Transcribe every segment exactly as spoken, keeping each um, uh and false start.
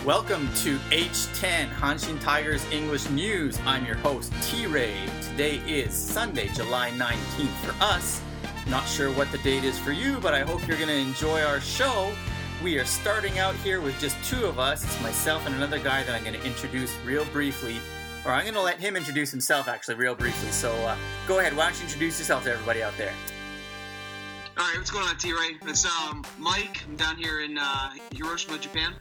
Welcome to H ten, Hanshin Tigers English News. I'm your host, T-Ray. Today is Sunday, July nineteenth for us. Not sure what the date is for you, but I hope you're going to enjoy our show. We are starting out here with just two of us. It's myself and another guy that I'm going to introduce real briefly. Or I'm going to let him introduce himself, actually, real briefly. So uh, go ahead, why don't you introduce yourself to everybody out there? All right, what's going on, T-Ray? It's um, Mike. I'm down here in uh, Hiroshima, Japan.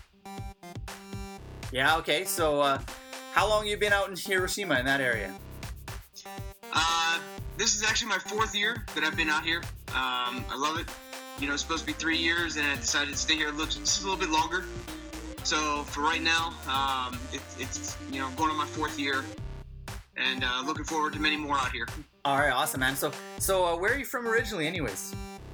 Yeah, okay. So uh, how long have you been out in Hiroshima, in that area? Uh, this is actually my fourth year that I've been out here. Um, I love it. You know, it's supposed to be three years, and I decided to stay here a little, just a little bit longer. So for right now, um, it, it's, you know, going on my fourth year, and uh, looking forward to many more out here. All right, awesome, man. So, so uh, where are you from originally, anyways?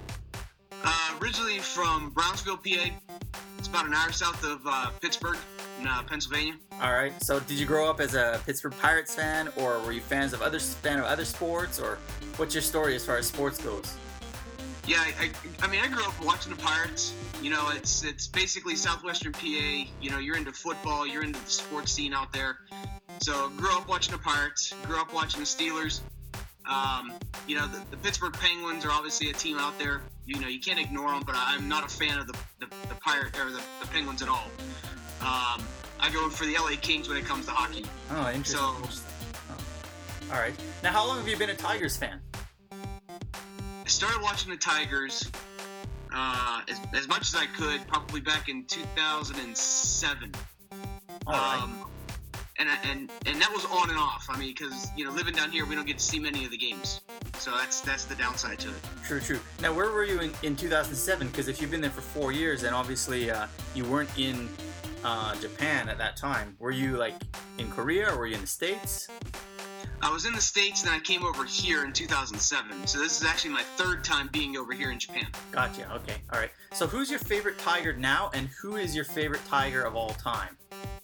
Uh, originally from Brownsville, P A. It's about an hour south of uh, Pittsburgh, in uh, Pennsylvania. All right. So, did you grow up as a Pittsburgh Pirates fan, or were you fans of other fan of other sports, or what's your story as far as sports goes? Yeah, I, I, I mean, I grew up watching the Pirates. You know, it's it's basically Southwestern P A. You know, you're into football, you're into the sports scene out there. So, grew up watching the Pirates. Grew up watching the Steelers. Um, you know, the, the Pittsburgh Penguins are obviously a team out there. You know, you can't ignore them, but I'm not a fan of the the, the Pirate or the, the Penguins at all. Um, I go for the L A Kings when it comes to hockey. Oh, interesting. So, oh. All right. Now, how long have you been a Tigers fan? I started watching the Tigers uh, as, as much as I could, probably back in two thousand seven. All right. Um, and, and and that was on and off. I mean, because, you know, living down here, we don't get to see many of the games. So that's that's the downside to it. True, true. Now, where were you in, in two thousand seven? Because if you've been there for four years, then obviously uh, you weren't in uh, Japan at that time. Were you, like, in Korea, or were you in the States? I was in the States, and then I came over here in two thousand seven. So this is actually my third time being over here in Japan. Gotcha. Okay. All right. So who's your favorite Tiger now, and who is your favorite Tiger of all time?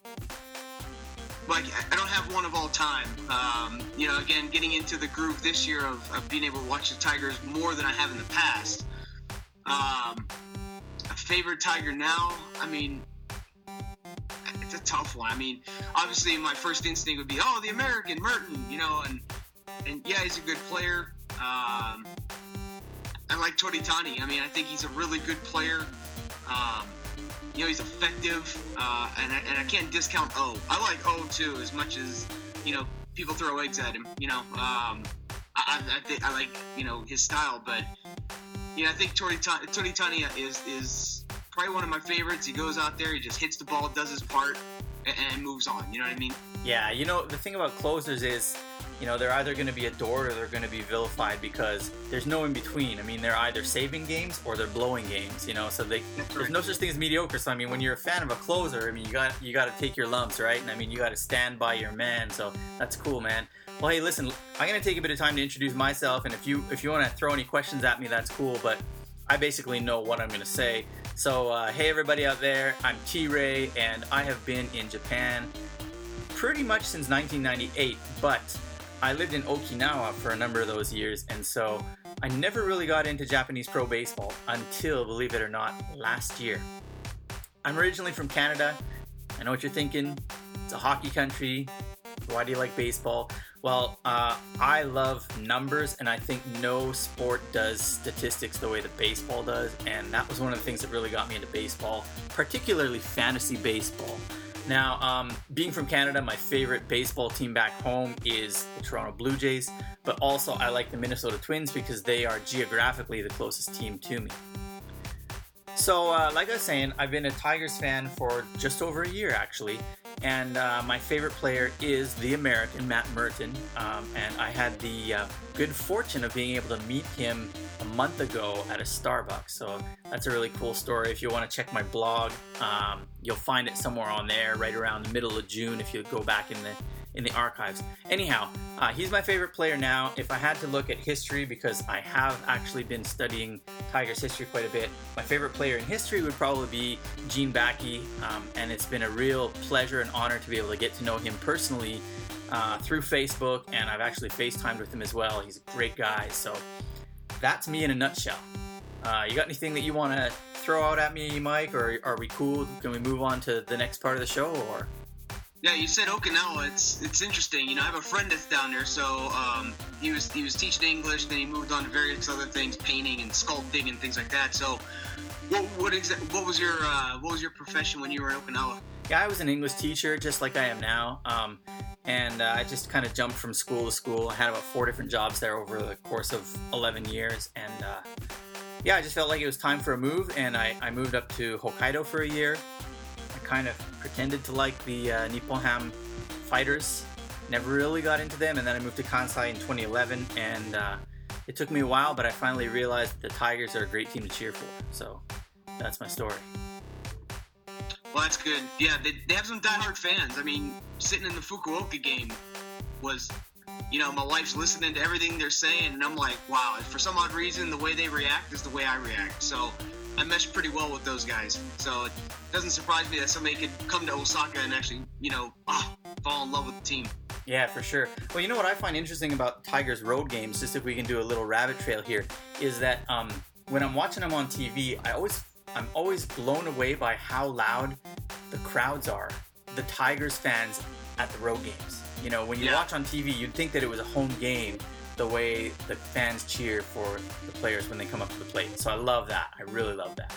Like, I don't have one of all time. Um, you know, again, getting into the groove this year of, of being able to watch the Tigers more than I have in the past. Um, a favorite Tiger now? I mean, it's a tough one. I mean, obviously my first instinct would be, oh, the American, Merton, you know, and, and yeah, he's a good player. Um, I like Toritani. I mean, I think he's a really good player. Um, You know, he's effective, uh, and, I, and I can't discount O. I like O, too, as much as, you know, people throw eggs at him. You know, um, I, I, think I like, you know, his style, but, you know, I think Toritani, Toritani is, is probably one of my favorites. He goes out there, he just hits the ball, does his part, and, and moves on. You know what I mean? Yeah, you know, the thing about closers is, you know, they're either going to be adored or they're going to be vilified because there's no in between. I mean, they're either saving games or they're blowing games, you know, so they, there's no such thing as mediocre. So, I mean, when you're a fan of a closer, I mean, you got you got to take your lumps, right? And, I mean, you got to stand by your man, so that's cool, man. Well, hey, listen, I'm going to take a bit of time to introduce myself, and if you if you want to throw any questions at me, that's cool, but I basically know what I'm going to say. So, uh, hey, everybody out there, I'm T-Ray, and I have been in Japan pretty much since nineteen ninety-eight, but I lived in Okinawa for a number of those years, and so I never really got into Japanese pro baseball until, believe it or not, last year. I'm originally from Canada. I know what you're thinking. It's a hockey country. Why do you like baseball? Well, uh, I love numbers, and I think no sport does statistics the way that baseball does, and that was one of the things that really got me into baseball, particularly fantasy baseball. Now, um, being from Canada, my favorite baseball team back home is the Toronto Blue Jays, but also I like the Minnesota Twins because they are geographically the closest team to me. So, uh, like I was saying, I've been a Tigers fan for just over a year, actually, and uh, my favorite player is the American, Matt Merton, um, and I had the uh, good fortune of being able to meet him a month ago at a Starbucks, so that's a really cool story. If you want to check my blog, um, you'll find it somewhere on there, right around the middle of June, if you go back in the in the archives. Anyhow, uh, he's my favorite player now. If I had to look at history, because I have actually been studying Tigers history quite a bit, my favorite player in history would probably be Gene Backey, um, and it's been a real pleasure and honor to be able to get to know him personally uh, through Facebook, and I've actually FaceTimed with him as well. He's a great guy, so that's me in a nutshell. Uh, you got anything that you want to throw out at me, Mike, or are we cool? Can we move on to the next part of the show, or? Yeah, you said Okinawa. It's it's interesting. You know, I have a friend that's down there, so um, he was he was teaching English, then he moved on to various other things, painting and sculpting and things like that. So, what what exa- what was your uh, what was your profession when you were in Okinawa? Yeah, I was an English teacher, just like I am now, um, and uh, I just kind of jumped from school to school. I had about four different jobs there over the course of eleven years, and uh, yeah, I just felt like it was time for a move, and I, I moved up to Hokkaido for a year. I kind of pretended to like the uh, Nippon Ham fighters, never really got into them, and then I moved to Kansai in twenty eleven, and uh, it took me a while, but I finally realized that the Tigers are a great team to cheer for, so that's my story. Well, that's good. Yeah, they, they have some diehard fans. I mean, sitting in the Fukuoka game was, you know, my wife's listening to everything they're saying, and I'm like, wow, for some odd reason, the way they react is the way I react. So I mesh pretty well with those guys. So it doesn't surprise me that somebody could come to Osaka and actually, you know, oh, fall in love with the team. Yeah, for sure. Well, you know what I find interesting about Tigers road games, just if we can do a little rabbit trail here, is that um, when I'm watching them on T V, I always I'm always blown away by how loud the crowds are, the Tigers fans at the road games. You know, when you yeah. watch on T V, you'd think that it was a home game, the way the fans cheer for the players when they come up to the plate. So I love that. I really love that.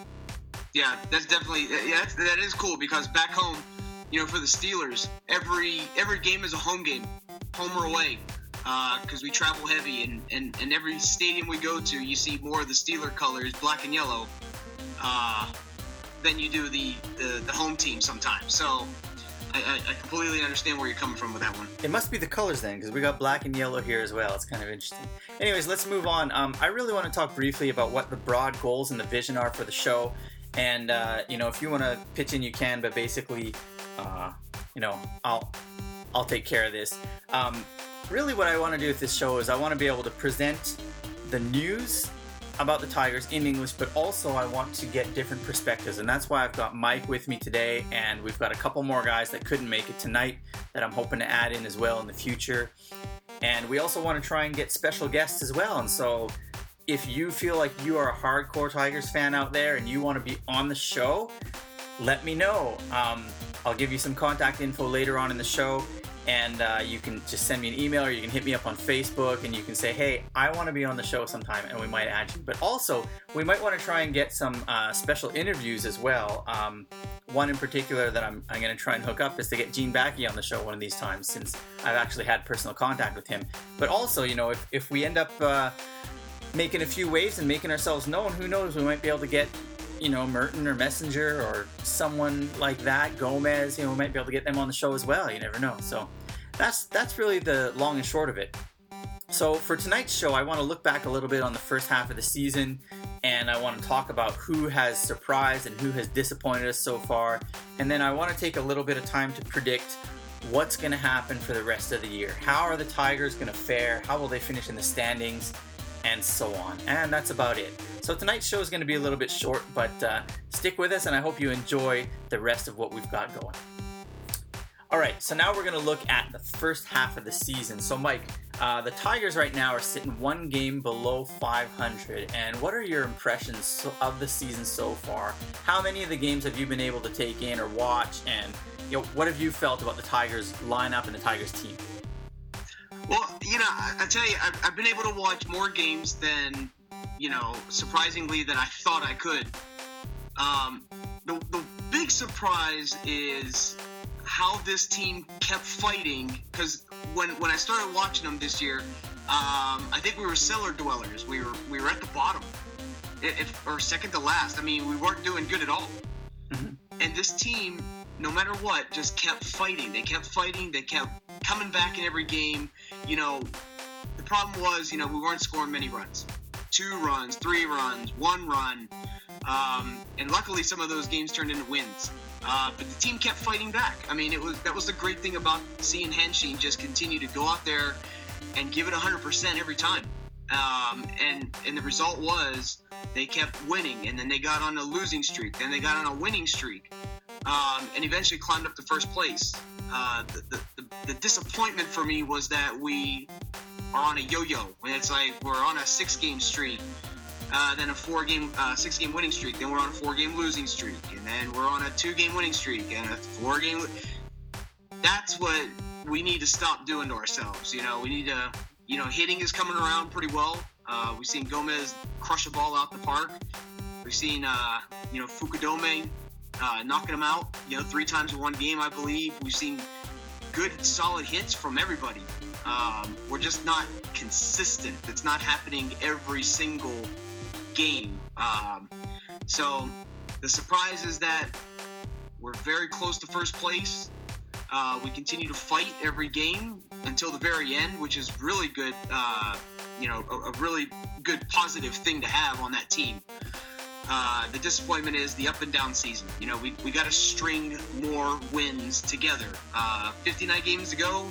Yeah, that's definitely, yeah, that's, that is cool, because back home, you know, for the Steelers, every every game is a home game, home or away, because uh, we travel heavy, and, and, and every stadium we go to, you see more of the Steeler colors, black and yellow, uh, than you do the, the, the home team sometimes. So I, I completely understand where you're coming from with that one. It must be the colors then, because we got black and yellow here as well. It's kind of interesting. Anyways, let's move on. Um, I really want to talk briefly about what the broad goals and the vision are for the show. And, uh, you know, if you want to pitch in, you can, but basically, uh, you know, I'll, I'll take care of this. Um, really what I want to do with this show is I want to be able to present the news about the Tigers in English, but also I want to get different perspectives, and that's why I've got Mike with me today, and we've got a couple more guys that couldn't make it tonight that I'm hoping to add in as well in the future. And we also want to try and get special guests as well, and so if you feel like you are a hardcore Tigers fan out there and you want to be on the show, let me know. Um, I'll give you some contact info later on in the show, and uh, you can just send me an email, or you can hit me up on Facebook, and you can say, hey, I want to be on the show sometime, and we might add you. But also, we might want to try and get some uh, special interviews as well. Um, one in particular that I'm, I'm going to try and hook up is to get Gene Backey on the show one of these times, since I've actually had personal contact with him. But also, you know, if, if we end up uh, making a few waves and making ourselves known, who knows, we might be able to get, you know, Merton or Messenger or someone like that, Gomez, you know, we might be able to get them on the show as well. You never know. So that's that's really the long and short of it. So for tonight's show, I want to look back a little bit on the first half of the season, and I want to talk about who has surprised and who has disappointed us so far. And then I want to take a little bit of time to predict what's going to happen for the rest of the year. How are the Tigers going to fare? How will they finish in the standings? And so on. And that's about it. So tonight's show is going to be a little bit short, but uh, stick with us, and I hope you enjoy the rest of what we've got going. All right, so now we're going to look at the first half of the season. So Mike, uh, the Tigers right now are sitting one game below five hundred, and what are your impressions of the season so far? How many of the games have you been able to take in or watch, and you know, what have you felt about the Tigers lineup and the Tigers team? Well, you know, I, I tell you, I've, I've been able to watch more games than, you know, surprisingly, than I thought I could. Um, the, the big surprise is how this team kept fighting, because when when I started watching them this year, um, I think we were cellar dwellers. We were we were at the bottom, if, or second to last. I mean, we weren't doing good at all. Mm-hmm. And this team, no matter what, just kept fighting. They kept fighting. They kept coming back in every game. You know, the problem was, you know, we weren't scoring many runs. Two runs, three runs, one run. Um, and luckily, some of those games turned into wins. Uh, but the team kept fighting back. I mean, it was that was the great thing about seeing Henshin just continue to go out there and give it one hundred percent every time. Um, and, and the result was they kept winning, and then they got on a losing streak. Then they got on a winning streak. Um, and eventually climbed up to first place. Uh, the, the, the disappointment for me was that we are on a yo-yo. It's like we're on a six-game streak. uh, then a four-game, uh, six-game winning streak. Then we're on a four-game losing streak, and then we're on a two-game winning streak and a four-game. That's what we need to stop doing to ourselves. You know, we need to. You know, hitting is coming around pretty well. Uh, we've seen Gomez crush a ball out the park. We've seen, uh, you know, Fukudome uh, knocking him out. You know, three times in one game, I believe. We've seen good, solid hits from everybody. Um, we're just not consistent. It's not happening every single game. Um, so the surprise is that we're very close to first place. Uh, we continue to fight every game until the very end, which is really good. Uh, you know, a, a really good positive thing to have on that team. Uh, the disappointment is the up and down season. You know, we, we got to string more wins together. Uh, fifty-nine games to go.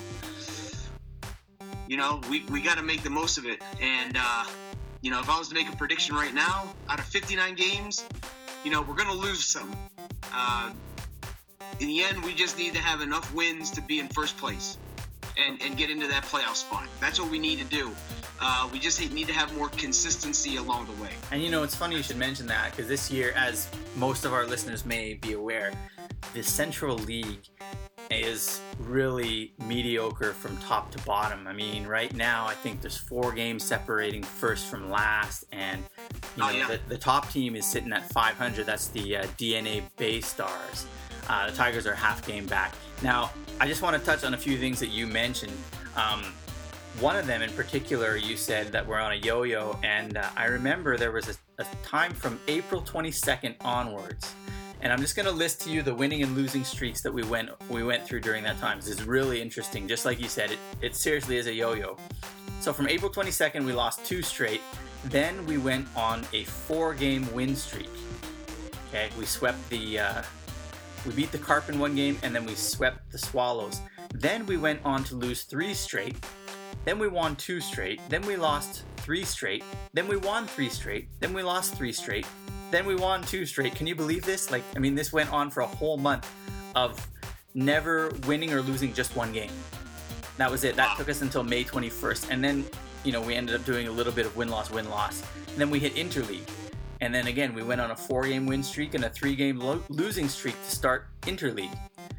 You know, we, we got to make the most of it. And, uh, you know, if I was to make a prediction right now, out of fifty-nine games, you know, we're going to lose some. Uh, in the end, we just need to have enough wins to be in first place and, and get into that playoff spot. That's what we need to do. Uh, we just need to have more consistency along the way. And, you know, it's funny you should mention that, because this year, as most of our listeners may be aware, the Central League is really mediocre from top to bottom. I mean, right now, I think there's four games separating first from last, and you know, oh, yeah. the, the top team is sitting at five hundred. That's the uh, D N A Bay Stars. Uh, the Tigers are half game back. Now, I just want to touch on a few things that you mentioned. Um, one of them in particular, you said that we're on a yo-yo, and uh, I remember there was a, a time from April twenty-second onwards. And I'm just going to list to you the winning and losing streaks that we went we went through during that time. This is really interesting. Just like you said, it, it seriously is a yo-yo. So from April twenty-second, we lost two straight. Then we went on a four-game win streak. Okay, we swept the... Uh, we beat the Carp in one game, and then we swept the Swallows. Then we went on to lose three straight. Then we won two straight. Then we lost three straight. Then we won three straight. Then we lost three straight. Then we won two straight. Can you believe this? Like, I mean, this went on for a whole month of never winning or losing just one game. That was it. That took us until May twenty-first. And then, you know, we ended up doing a little bit of win-loss, win-loss. And then we hit Interleague. And then again, we went on a four-game win streak and a three-game lo- losing streak to start Interleague.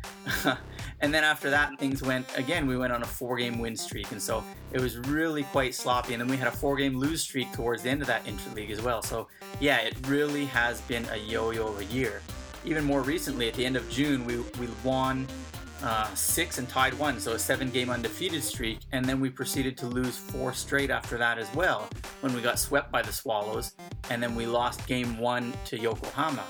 And then after that, things went, again, we went on a four-game win streak. And so it was really quite sloppy. And then we had a four-game lose streak towards the end of that Interleague as well. So yeah, it really has been a yo-yo of a year. Even more recently, at the end of June, we, we won uh, six and tied one. So a seven-game undefeated streak. And then we proceeded to lose four straight after that as well, when we got swept by the Swallows. And then we lost game one to Yokohama.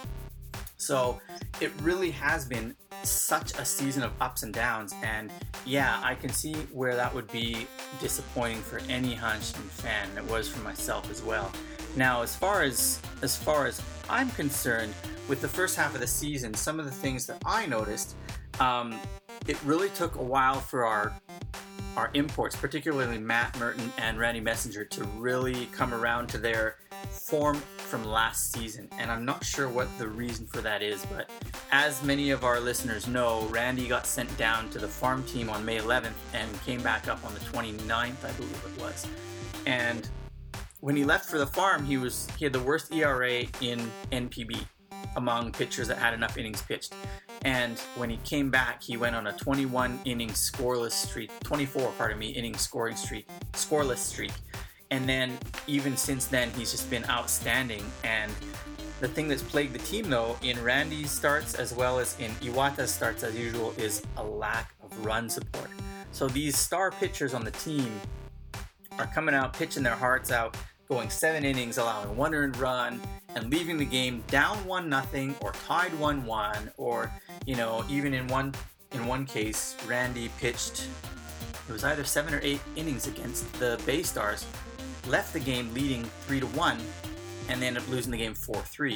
So it really has been such a season of ups and downs, and yeah, I can see where that would be disappointing for any Hanshin fan, and it was for myself as well. Now, as far as as far as I'm concerned, with the first half of the season, some of the things that I noticed, um, it really took a while for our our imports, particularly Matt Merton and Randy Messenger, to really come around to their form from last season. And I'm not sure what the reason for that is, but as many of our listeners know, Randy got sent down to the farm team on May eleventh and came back up on the twenty-ninth, I believe it was. And when he left for the farm, he was he had the worst E R A in N P B among pitchers that had enough innings pitched. And when he came back, he went on a twenty-one inning scoreless streak, twenty-four, pardon me, inning scoring streak, scoreless streak. And then even since then, he's just been outstanding. And the thing that's plagued the team, though, in Randy's starts as well as in Iwata's starts as usual, is a lack of run support. So these star pitchers on the team are coming out, pitching their hearts out, going seven innings, allowing one earned run, and leaving the game down one nothing or tied one one, or, you know, even in one in one case, Randy pitched, it was either seven or eight innings against the Bay Stars, left the game leading three to one, and they ended up losing the game four three.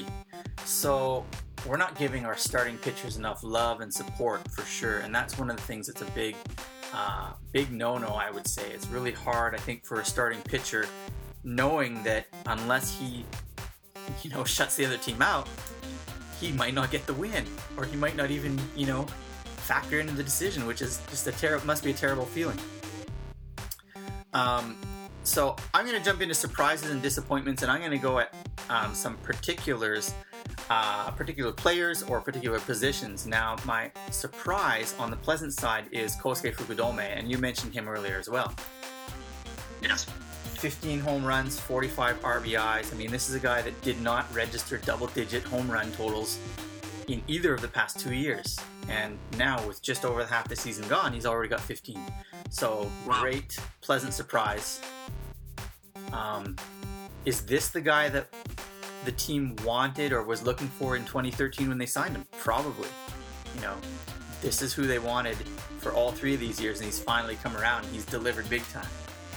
So we're not giving our starting pitchers enough love and support for sure, and that's one of the things that's a big, uh, big no-no, I would say. It's really hard, I think, for a starting pitcher, knowing that unless he, you know, shuts the other team out, he might not get the win, or he might not even, you know, factor into the decision, which is just a terrible, must be a terrible feeling. Um, So I'm going to jump into surprises and disappointments, and I'm going to go at um, some particulars, uh, particular players or particular positions. Now, my surprise on the pleasant side is Kosuke Fukudome, and you mentioned him earlier as well. Yes. fifteen home runs, forty-five R B Is. I mean, this is a guy that did not register double-digit home run totals in either of the past two years. And now, with just over half the season gone, he's already got fifteen. So, wow. Great, pleasant surprise. Um, is this the guy that the team wanted or was looking for in twenty thirteen when they signed him? Probably. You know, this is who they wanted for all three of these years, and he's finally come around. He's delivered big time.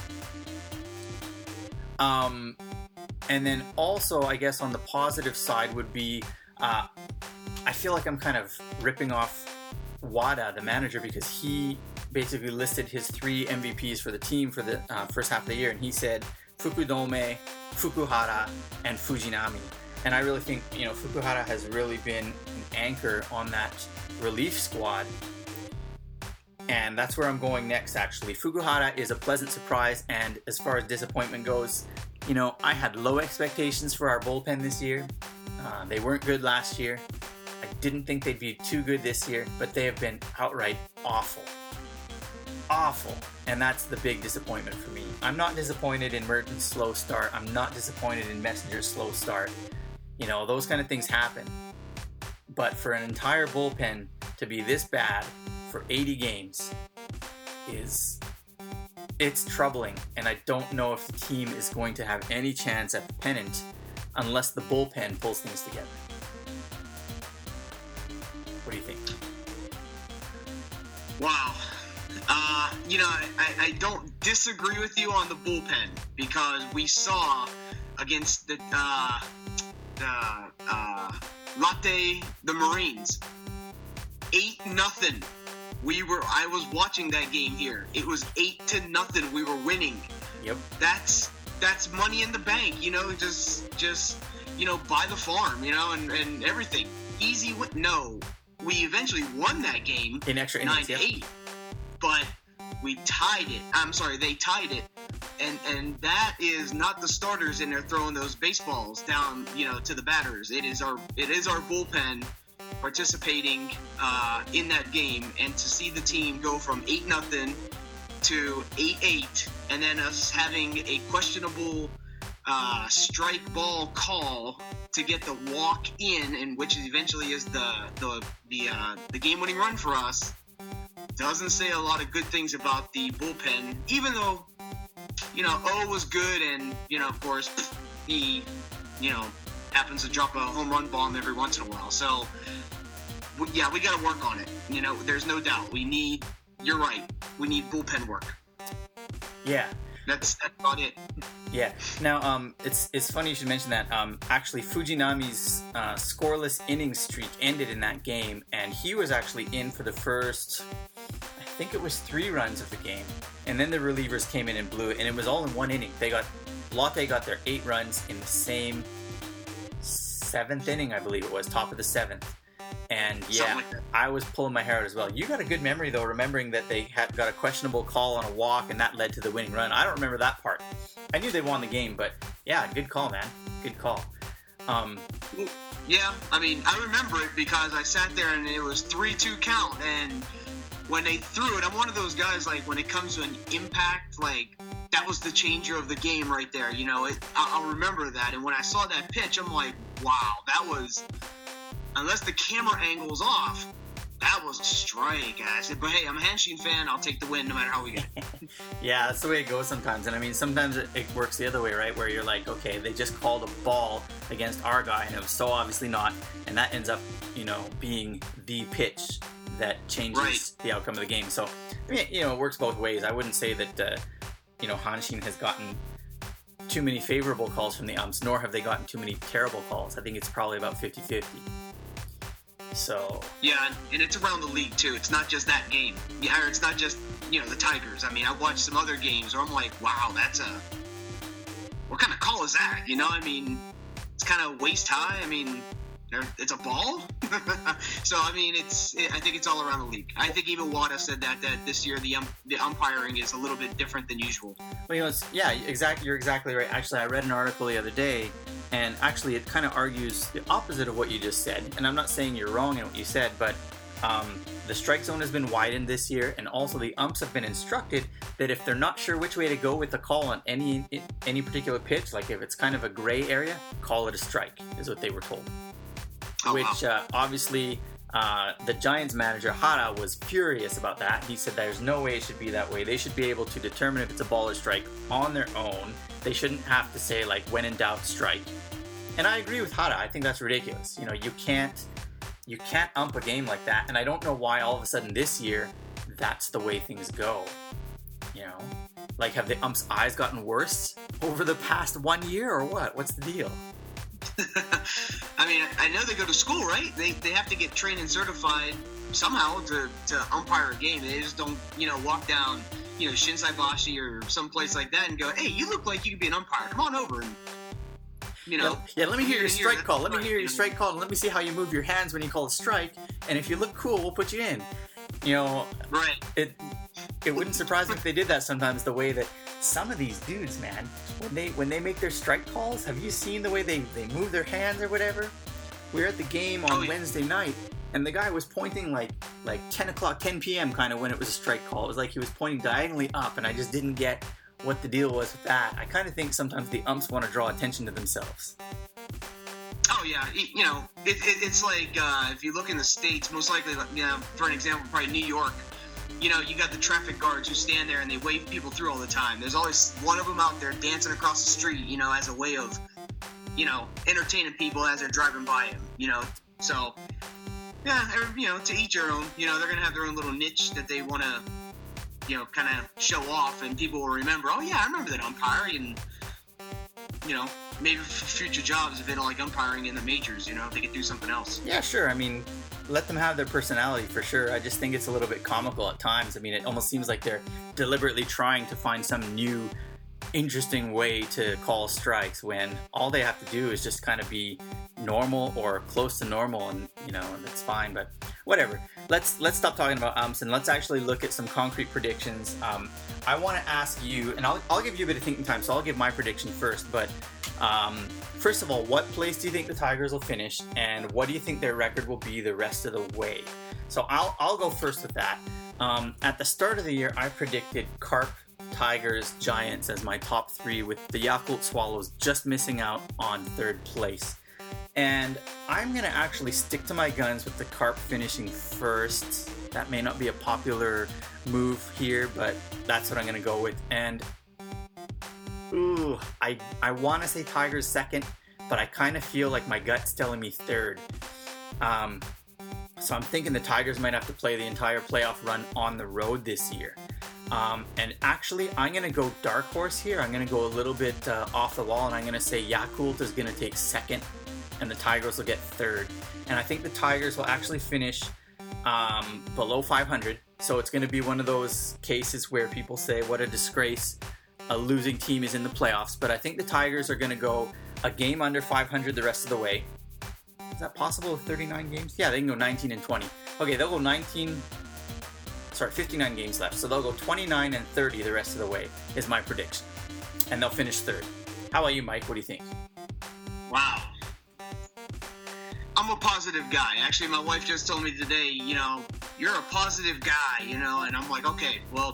Um, and then also, I guess on the positive side would be, uh, I feel like I'm kind of ripping off Wada, the manager, because he basically listed his three M V Ps for the team for the uh, first half of the year, and he said Fukudome, Fukuhara, and Fujinami. And I really think, you know, Fukuhara has really been an anchor on that relief squad. And that's where I'm going next, actually. Fukuhara is a pleasant surprise, and as far as disappointment goes, you know, I had low expectations for our bullpen this year. Uh, they weren't good last year. I didn't think they'd be too good this year, but they have been outright awful. Awful. And that's the big disappointment for me. I'm not disappointed in Merton's slow start. I'm not disappointed in Messenger's slow start. You know, those kind of things happen. But for an entire bullpen to be this bad for eighty games is, it's troubling, and I don't know if the team is going to have any chance at the pennant unless the bullpen pulls things together. What do you think? Wow. Uh, you know, I, I don't disagree with you on the bullpen, because we saw against the uh, the uh, Latte, the Marines, eight nothing. We were. I was watching that game here. It was eight to nothing. We were winning. Yep. That's that's money in the bank. You know, just just you know, buy the farm. You know, and, and everything. Easy win. No, we eventually won that game in extra nine innings, to yep. eight, but we tied it. I'm sorry, they tied it, and and that is not the starters in there throwing those baseballs down, you know, to the batters. It is our it is our bullpen participating uh, in that game, and to see the team go from eight nothing to eight eight, and then us having a questionable uh, strike ball call to get the walk in, and which eventually is the the the uh, the game winning run for us, doesn't say a lot of good things about the bullpen. Even though, you know, O was good, and you know, of course, he, you know, happens to drop a home run bomb every once in a while. So, yeah, we got to work on it. You know, there's no doubt. We need, you're right, we need bullpen work. Yeah. That's, that's about it. Yeah. Now, um, it's it's funny you should mention that. Um, actually, Fujinami's uh, scoreless inning streak ended in that game, and he was actually in for the first, I think it was three runs of the game, and then the relievers came in and blew it, and it was all in one inning. They got, Lotte got their eight runs in the same seventh inning, I believe it was, top of the seventh. And yeah, like I was pulling my hair out as well. You got a good memory though, remembering that they had got a questionable call on a walk, and that led to the winning run. I don't remember that part. I knew they won the game, but yeah, good call, man. Good call. Um, yeah, I mean, I remember it because I sat there and it was three two count, and when they threw it, I'm one of those guys, like, when it comes to an impact, like, that was the changer of the game right there, you know. It, I'll remember that, and when I saw that pitch, I'm like, wow, that was, unless the camera angle's off, that was a strike. I said, but hey, I'm a Hanshin fan. I'll take the win no matter how we get it. Yeah, that's the way it goes sometimes. And I mean, sometimes it, it works the other way, right? Where you're like, okay, they just called a ball against our guy, and it was so obviously not. And that ends up, you know, being the pitch that changes right. the outcome of the game. So, I mean, you know, it works both ways. I wouldn't say that, uh, you know, Hanshin has gotten too many favorable calls from the umps, nor have they gotten too many terrible calls. I think it's probably about fifty-fifty. So yeah, and it's around the league too. It's not just that game. Yeah, or it's not just, you know, the Tigers. I mean, I watched some other games where I'm like, wow, that's a, what kind of call is that? You know, I mean, it's kind of waist high. I mean, it's a ball. So I mean, it's it, I think it's all around the league. I think even Wada said that that this year the um, the umpiring is a little bit different than usual. Well, you know, it's, yeah, exactly. You're exactly right. Actually, I read an article the other day, and actually, it kind of argues the opposite of what you just said. And I'm not saying you're wrong in what you said, but um, the strike zone has been widened this year, and also the umps have been instructed that if they're not sure which way to go with the call on any any particular pitch, like if it's kind of a gray area, call it a strike, is what they were told. Oh, Which wow. uh, obviously uh, the Giants manager Hara was furious about that. He said there's no way it should be that way. They should be able to determine if it's a ball or strike on their own. They shouldn't have to say, like, when in doubt, strike. And I agree with Hara. I think that's ridiculous. You know, you can't you can't ump a game like that. And I don't know why all of a sudden this year that's the way things go. You know, like, have the umps' eyes gotten worse over the past one year or what? What's the deal? I mean, I know they go to school, right? They, they have to get trained and certified somehow to, to umpire a game. They just don't, you know, walk down, you know, Shinsaibashi or someplace like that and go, hey, you look like you could be an umpire. Come on over and, you know. Yeah, yeah let me hear your and strike you're- call. Let me hear your strike call, and let me see how you move your hands when you call a strike. And if you look cool, we'll put you in. You know, Right. it it wouldn't surprise me if they did that sometimes. The way that some of these dudes, man, when they when they make their strike calls, have you seen the way they, they move their hands or whatever? We were at the game on Oh, yeah. Wednesday night, and the guy was pointing like like ten o'clock, ten p.m. kind of when it was a strike call. It was like he was pointing diagonally up, and I just didn't get what the deal was with that. I kind of think sometimes the umps want to draw attention to themselves. Oh, yeah. y- You know, it, it, it's like uh, if you look in the States, most likely, like, you know, for an example, probably New York, you know, you got the traffic guards who stand there and they wave people through all the time. There's always one of them out there dancing across the street, you know, as a way of, you know, entertaining people as they're driving by him, you know. So, yeah, er, you know, to each your own. You know, they're going to have their own little niche that they want to, you know, kind of show off, and people will remember, oh, yeah, I remember that umpire, and, you know, maybe for future jobs, if they don't like umpiring in the majors, you know, they could do something else. Yeah, sure. I mean, let them have their personality for sure. I just think it's a little bit comical at times. I mean, it almost seems like they're deliberately trying to find some new, interesting way to call strikes when all they have to do is just kind of be normal or close to normal, and you know, that's fine. But whatever. Let's let's stop talking about umps and let's actually look at some concrete predictions. Um, I want to ask you, and I'll I'll give you a bit of thinking time, so I'll give my prediction first. But um, first of all, what place do you think the Tigers will finish, and what do you think their record will be the rest of the way? So I'll I'll go first with that. Um, at the start of the year, I predicted Carp, Tigers, Giants as my top three, with the Yakult Swallows just missing out on third place. And I'm going to actually stick to my guns with the Carp finishing first. That may not be a popular move here, but that's what I'm going to go with. And ooh, I, I want to say Tigers second, but I kind of feel like my gut's telling me third. Um, so I'm thinking the Tigers might have to play the entire playoff run on the road this year. Um, and actually, I'm going to go dark horse here. I'm going to go a little bit uh, off the wall, and I'm going to say Yakult is going to take second, and the Tigers will get third. And I think the Tigers will actually finish um, below five hundred. So it's going to be one of those cases where people say, what a disgrace, a losing team is in the playoffs. But I think the Tigers are going to go a game under five hundred the rest of the way. Is that possible with thirty-nine games? Yeah, they can go nineteen and twenty. Okay, they'll go nineteen... Sorry, fifty-nine games left. So they'll go twenty-nine and thirty the rest of the way, is my prediction. And they'll finish third. How about you, Mike? What do you think? Wow. I'm a positive guy. Actually, my wife just told me today, you know, you're a positive guy, you know, and I'm like, okay, well,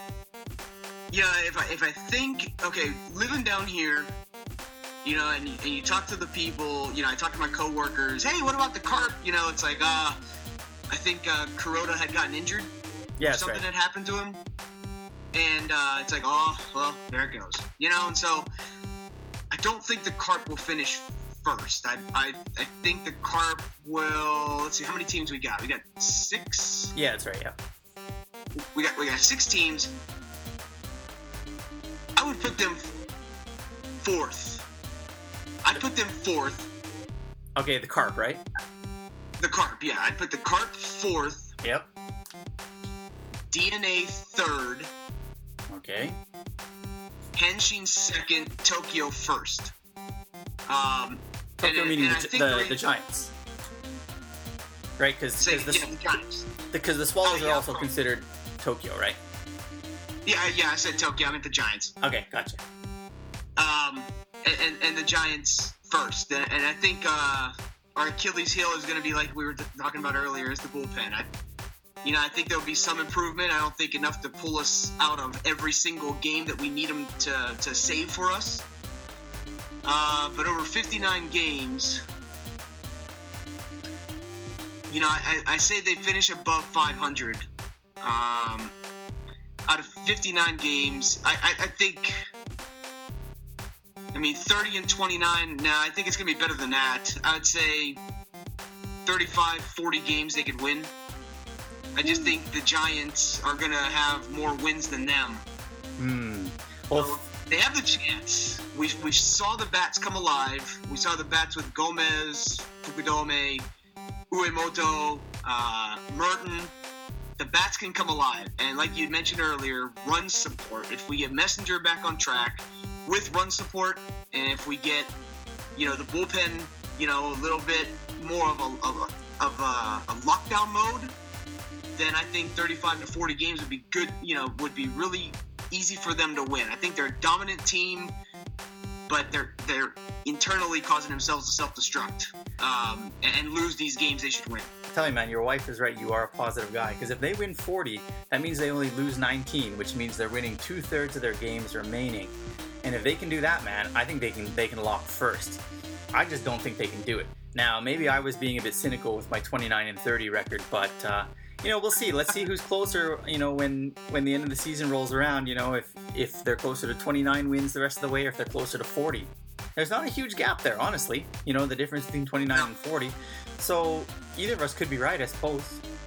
yeah, if I, if I think, okay, living down here, you know, and, and you talk to the people, you know, I talk to my coworkers, hey, what about the Carp? You know, it's like, uh, I think uh, Kuroda had gotten injured. Yeah, that's Something right. had happened to him. And uh, it's like, oh, well, there it goes. You know, and so I don't think the Carp will finish first. I, I I think the Carp will, let's see, how many teams we got? We got six? Yeah, that's right, yeah. We got, we got six teams. I would put them fourth. I'd put them fourth. Okay, the Carp, right? The Carp, yeah. I'd put the Carp fourth. Yep. D N A third. Okay. Henshin second. Tokyo first. Um, Tokyo and, meaning and the, I think the, right- the Giants. right? Because Say, the, yeah, the Giants. Because the Swallows Oh, yeah, are also from- considered Tokyo, right? Yeah, yeah, I said Tokyo. I meant the Giants. Okay, gotcha. Um, and, and, and the Giants first. And, and I think uh, our Achilles heel is going to be like we were talking about earlier, is the bullpen. I, you know, I think there'll be some improvement. I don't think enough to pull us out of every single game that we need them to, to save for us. Uh, but over fifty-nine games, you know, I, I say they finish above five hundred. Um, out of fifty-nine games, I, I, I think, I mean, thirty and twenty-nine, nah, I think it's going to be better than that. I would say thirty-five, forty games they could win. I just think the Giants are going to have more wins than them. Hmm. Well, So they have the chance. We, we saw the bats come alive. We saw the bats with Gomez, Fukudome, Uemoto, uh, Merton. The bats can come alive. And like you mentioned earlier, run support. If we get Messenger back on track with run support, and if we get, you know, the bullpen, you know, a little bit more of a, of a, of a, a lockdown mode, then I think thirty-five to forty games would be good, you know, would be really easy for them to win. I think they're a dominant team, but they're they're internally causing themselves to self-destruct um, and, and lose these games they should win. I'm telling you, man, your wife is right. You are a positive guy. Because if they win forty, that means they only lose nineteen, which means they're winning two-thirds of their games remaining. And if they can do that, man, I think they can they can lock first. I just don't think they can do it. Now, maybe I was being a bit cynical with my twenty-nine and thirty record, but uh, you know, we'll see. Let's see who's closer. You know, when when the end of the season rolls around, you know, if if they're closer to twenty-nine wins the rest of the way, or if they're closer to forty. There's not a huge gap there, honestly. You know, the difference between twenty-nine and forty. So either of us could be right, I suppose.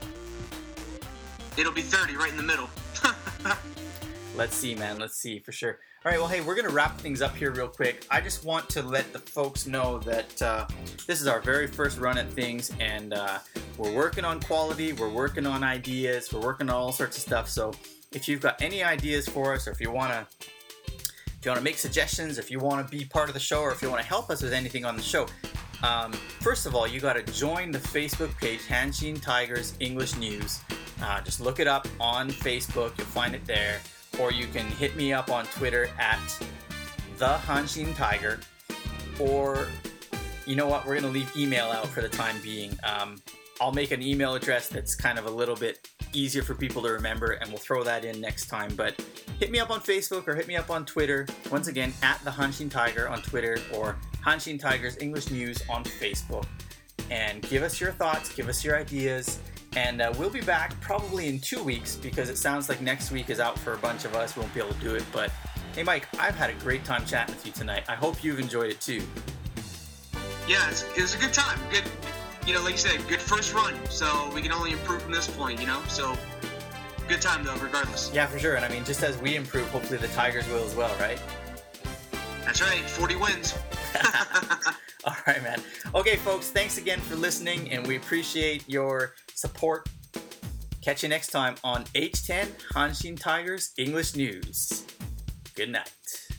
It'll be thirty right in the middle. Let's see, man. Let's see for sure. All right, well, hey, we're going to wrap things up here real quick. I just want to let the folks know that uh, this is our very first run at things, and uh, we're working on quality, we're working on ideas, we're working on all sorts of stuff. So if you've got any ideas for us, or if you want to if you want to make suggestions, if you want to be part of the show, or if you want to help us with anything on the show, um, first of all, you got to join the Facebook page, Hanshin Tigers English News. Uh, just look it up on Facebook. You'll find it there. Or you can hit me up on Twitter at the Hanshin Tiger. Or, you know what? We're going to leave email out for the time being. Um, I'll make an email address that's kind of a little bit easier for people to remember, and we'll throw that in next time. But hit me up on Facebook or hit me up on Twitter. Once again, at the Hanshin Tiger on Twitter, or Hanshin Tigers English News on Facebook. And give us your thoughts, give us your ideas. And uh, we'll be back probably in two weeks because it sounds like next week is out for a bunch of us. We won't be able to do it. But hey, Mike, I've had a great time chatting with you tonight. I hope you've enjoyed it too. Yeah, it's, it was a good time. Good, you know, like you said, good first run. So we can only improve from this point, you know. So good time though, regardless. Yeah, for sure. And I mean, just as we improve, hopefully the Tigers will as well, right? That's right. forty wins. All right, man. Okay, folks, thanks again for listening, and we appreciate your support. Catch you next time on H ten Hanshin Tigers English News. Good night.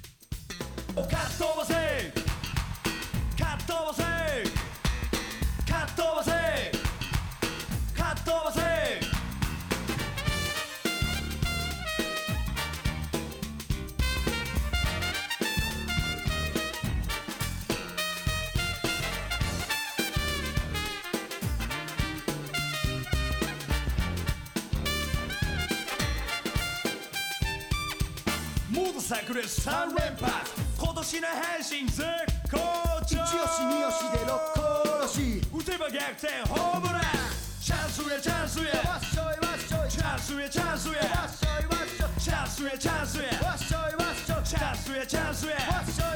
炸裂さん連発今年の阪神絶好調一押し二押しで六個押し打てば逆転ホームランチャンスへチャンスへわっしょいわっしょいチャンスへチャンスへわっしょいわっしょいチャンスへチャンスへわっしょいわっしょいチャンスへチャンスへわっしょい